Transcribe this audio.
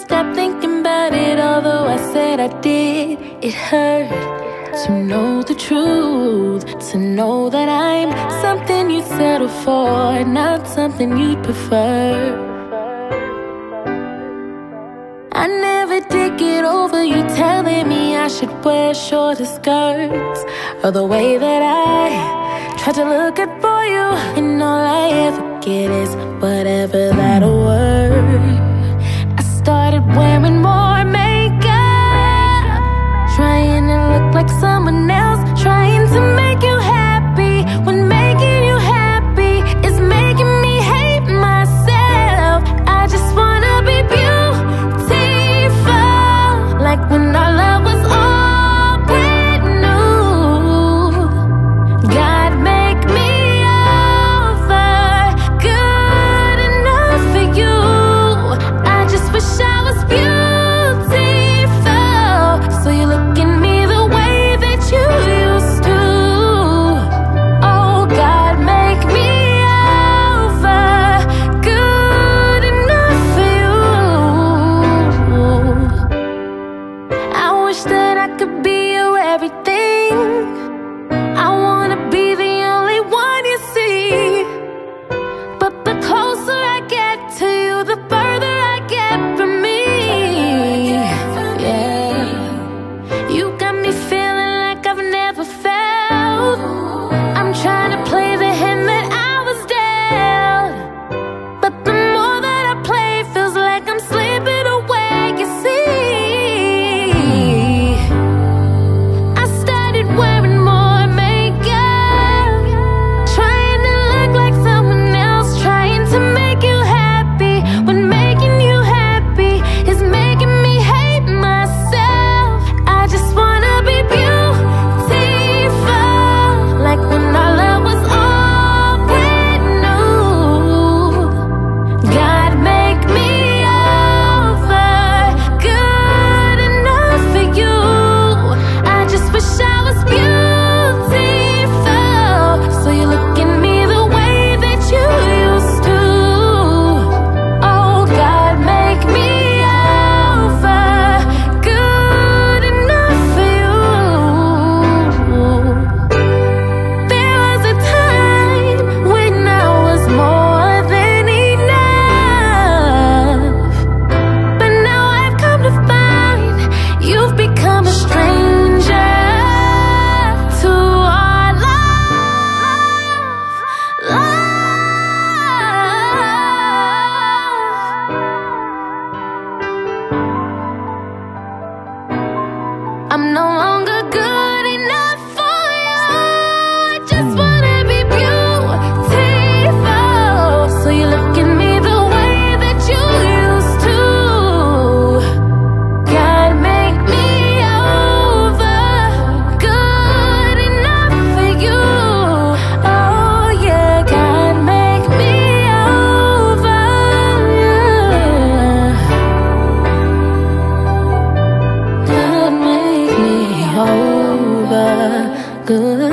stop thinking about it, although I said I did. It hurt to know the truth, to know that I'm something you'd settle for, not something you'd prefer. I never did get over you telling me I should wear shorter skirts, or the way that I tried to look good for you, and all I ever get is whatever that'll work. I started wearing more makeup, trying to look like someone else, trying to make you happy when making you happy is making me hate myself. I just wanna be beautiful, like when our love was all brand new. God make me over good enough for you. I just wish I was beautiful, so you look at me the way that you used to. Oh, God make me over good enough for you. I wish that I could be your everything. I wanna be the only one you see, but the closer I get to you, the further I get from me. Yeah, you got me feeling like I've never felt. I'm trying to play the hand that I was dealt, but the more that I play, feels like I'm slipping away, you see. I started wearing more makeup, trying to look like someone else, trying to make you happy when making you happy is making me hate myself. I just wanna be beautiful, like when our love was all brand new. God make me over good enough for you. I just wish I was beautiful, so you look at me the way that you used to. Oh, God make me over good enough for you. There was a time when I was more than enough, but now I've come to find you've become a stranger to our love. I'm no longer good enough for you. I just wanna be beautiful, so you look at me the way that you used to. God make me over good enough for you. Oh yeah, God make me over, yeah. God make me over good